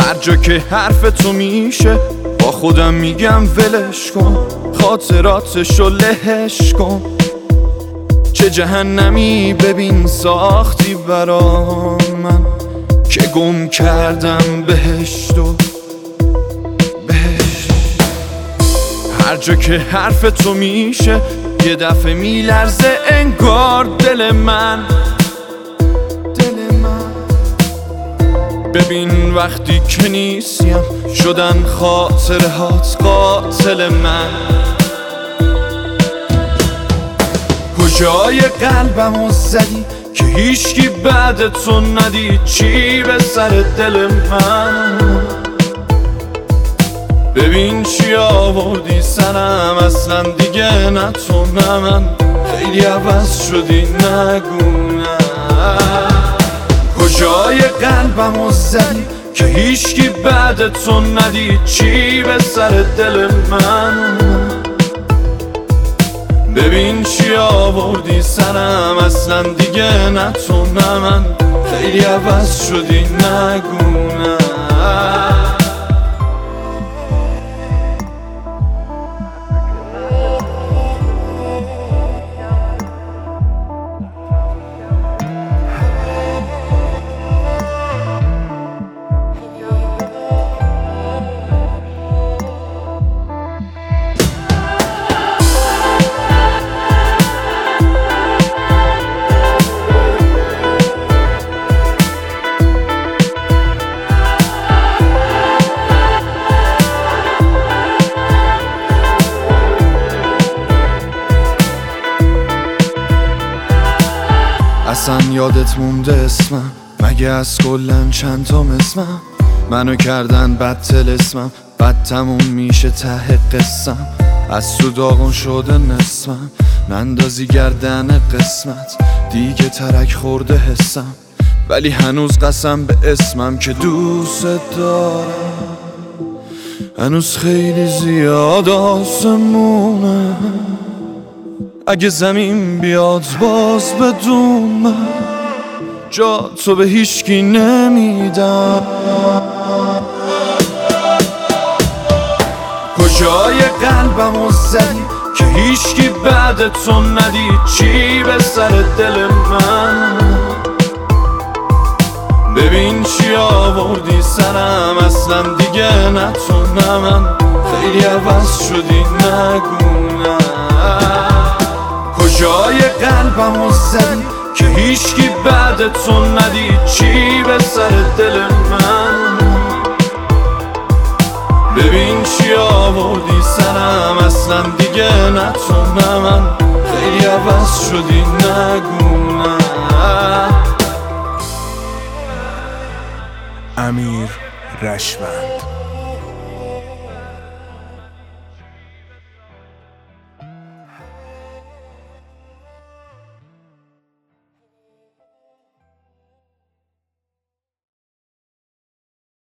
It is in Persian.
هر جا که حرف تو میشه با خودم میگم ولش کن، خاطراتشو لهش کن. چه جهنمی ببین ساختی برا من که گم کردم بهشتو بهشت. هر جا که حرف تو میشه یه دفعه میلرزه انگار دل من. ببین وقتی که نیستیم شدن خاطرهات قاتل من. کجای قلبمو زدی که هیچکی بعد تو ندید؟ چی به سر دل من؟ ببین چی آوردی سرم، اصلا دیگه نه تو نه من. خیلی عوض شدی نگو نه. کجای قلبمو زدی که هیچکی بعد تو ندید؟ چی به سر دل من؟ ببین چی آوردی سرم، اصلا دیگه نه تو نه من. خیلی عوض شدی نگو نه. اصلا یادت مونده اسمم؟ مگه از کلن چند تا اسمم؟ منو کردن بد طلسمم، بد تموم میشه ته قسم. از تو داغون شده نسمم، نندازی گردن قسمت. دیگه ترک خورده حسم، ولی هنوز قسم به اسمم که دوست دارم. هنوز خیلی زیاد آسمونه، اگه زمین بیاد باز بدون من، جا تو به هیچکی نمیدم. کجای قلبمو زدی که هیچکی بعد تو ندید؟ چی به سر دل من؟ ببین چی آوردی سرم، اصلا دیگه نه تو نه من. خیلی عوض شدی نگو نه. کجای قلبمو زدی که هیچکی بعد تو ندید؟ چی به سر دل من؟ ببین چی آوردی سرم، اصلا دیگه نه تو نه من. خیلی عوض شدی نگو نه. امیر رشوند.